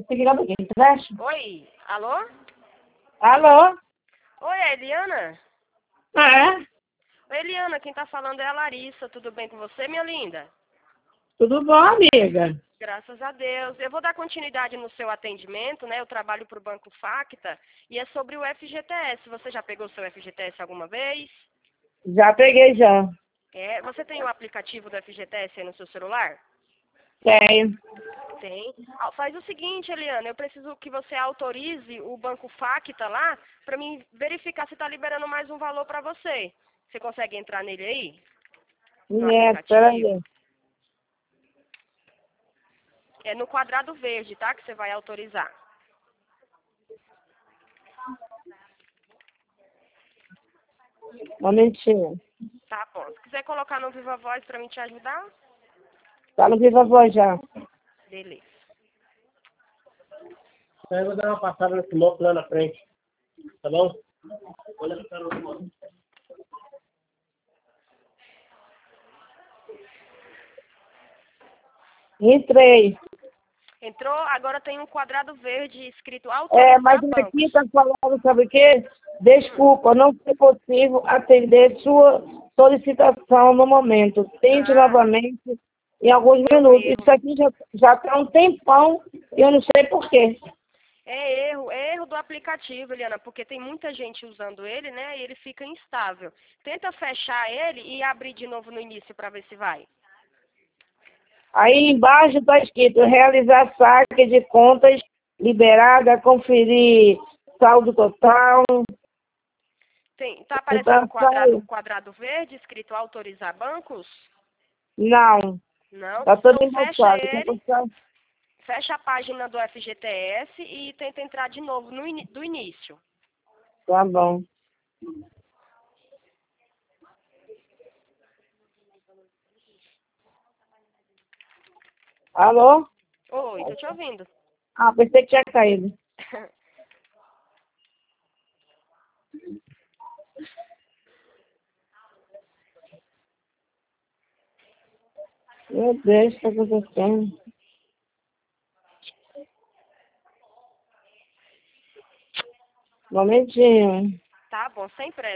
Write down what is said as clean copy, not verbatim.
Oi, alô? Alô? Oi, é a Eliana? É? Oi, Eliana, quem tá falando é a Larissa. Tudo bem com você, minha linda? Tudo bom, amiga? Graças a Deus. Eu vou dar continuidade no seu atendimento, né? Eu trabalho para o Banco Facta e é sobre o FGTS. Você já pegou o seu FGTS alguma vez? Já peguei já. É, você tem o aplicativo do FGTS aí no seu celular? Tenho. Tem. Faz o seguinte, Eliana, eu preciso que você autorize o Banco Facta lá para mim verificar se está liberando mais um valor para você. Você consegue entrar nele aí? No aplicativo? Peraí. É no quadrado verde, tá? Que você vai autorizar. Um momentinho. Tá bom. Se quiser colocar no Viva Voz para mim te ajudar, Tá no Viva Voz já. beleza. Eu vou dar uma passada nesse moto lá na frente, tá bom? Olha que tá no moto. Entrei. Entrou, agora tem um quadrado verde escrito autorizar Mas bancos. aqui tá falando, sabe o quê? Desculpa, não foi possível atender sua solicitação no momento. Tente novamente em alguns minutos. Erro. Isso aqui já tá um tempão e eu não sei por quê. É erro do aplicativo, Eliana, porque tem muita gente usando ele, né? E ele fica instável. Tenta fechar ele e abrir de novo no início para ver se vai. Aí embaixo está escrito realizar saque de contas liberada, conferir saldo total. Tá aparecendo Então, um quadrado verde escrito autorizar bancos? não, Não? está Então todo fecha embolsado. ele, fecha a página do FGTS e tenta entrar de novo do início. Tá bom. Alô? Oi, tô te ouvindo. Pensei que tinha caído. Meu Deus, o que está acontecendo? Um momentinho. Tá bom, sem pressa.